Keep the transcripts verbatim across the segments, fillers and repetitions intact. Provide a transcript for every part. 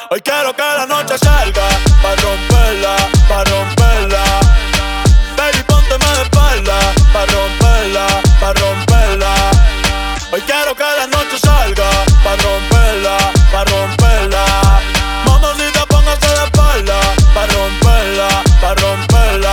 Hoy quiero que la noche salga pa' romperla, pa' romperla. Baby, pónteme de espalda pa' romperla, pa' romperla. Hoy quiero que la noche salga pa' romperla, pa' romperla. Mamacita, póngase de espalda pa' romperla, pa' romperla.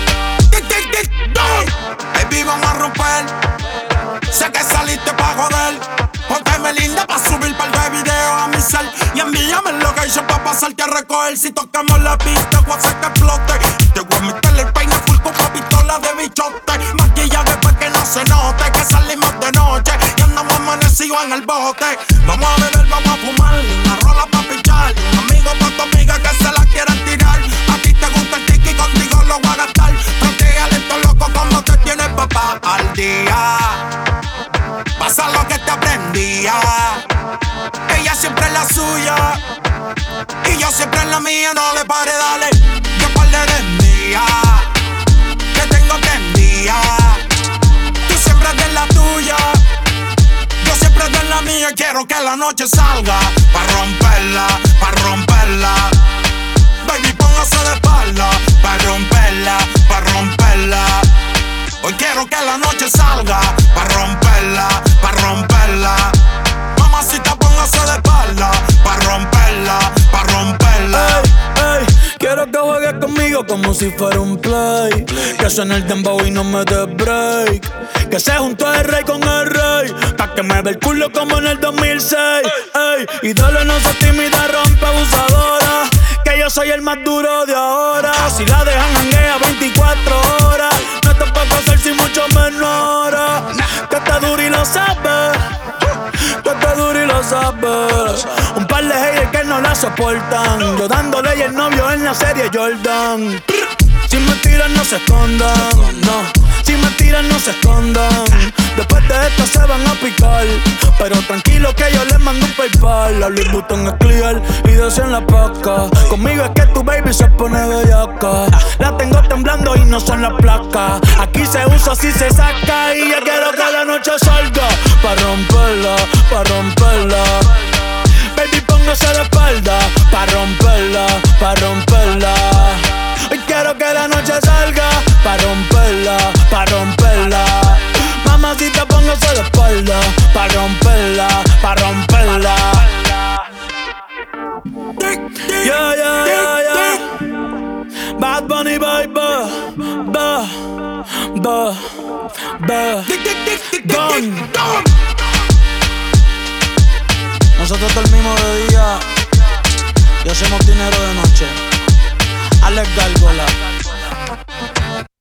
Baby, vamos a romper. Sé que saliste pa' joder. Pónteme linda pa' subir par de videos a mi cel. Y envíame el location pa' pasarte a recoger. Si tocamos la pista, voy a hacer que explote. Te voy a meter el peine full con una pistola de bichote. Maquillaje pa' que no se note que salimos de noche y andamos amanecidos en el bote. Vamos a beber, vamos a fumar, una rola pa' pichar, un amigo pa' tu amiga que se la quieran tirar. A ti te gusta el tiki, contigo lo voy a gastar. Tranquila, esto loco como te tienes papá al día. Pasa lo que te aprendía. Ella siempre es la suya y yo siempre es la mía. No le pare, dale, que par de eres mía, que tengo prendida. Tú siempre es de la tuya, yo siempre es de la mía. Quiero que la noche salga pa' romperla, pa' romperla. Baby, póngase de espalda pa' romperla, pa' romperla. Hoy quiero que la noche salga pa' romperla, pa' romperla. Mamacita, póngase de espalda pa' romperla, pa' romperla. Ey, ey, quiero que juegues conmigo como si fuera un play. Que suene el dembow y no me dé break. Que se juntó el rey con el rey pa' que me ve el culo como en el dos mil seis. Ey, y dale, no seas tímida, rompe abusadora. Que yo soy el más duro de ahora. Si la dejan janguea veinticuatro horas. No te puedo hacer sin mucho menor. Que está duro y lo sabes. Que está duro y lo sabes. Un par de haters que no la soportan. Yo dándole y el novio en la serie Jordan. Si mentiras no se escondan, no. Si mentiras no se escondan. Después de esto se van a picar. Pero tranquilo que yo les mando un PayPal. La Louis Vuitton es clear y decía en la paca. Conmigo es que tu baby se pone bellaca. La tengo temblando y no son las placas. Aquí se usa, así se saca. Y yo quiero que la noche salga pa' romperla, pa' romperla. Baby, póngase de espalda pa' romperla, pa' romperla. Hoy quiero que la noche salga pa' romperla, pa' romperla. Mamacita, póngase de espalda pa' romperla, pa' romperla. Yeah, yeah, yeah, yeah. Bad Bunny, baby. Ba, ba, ba. Don. Nosotros dormimos de día y hacemos dinero de noche.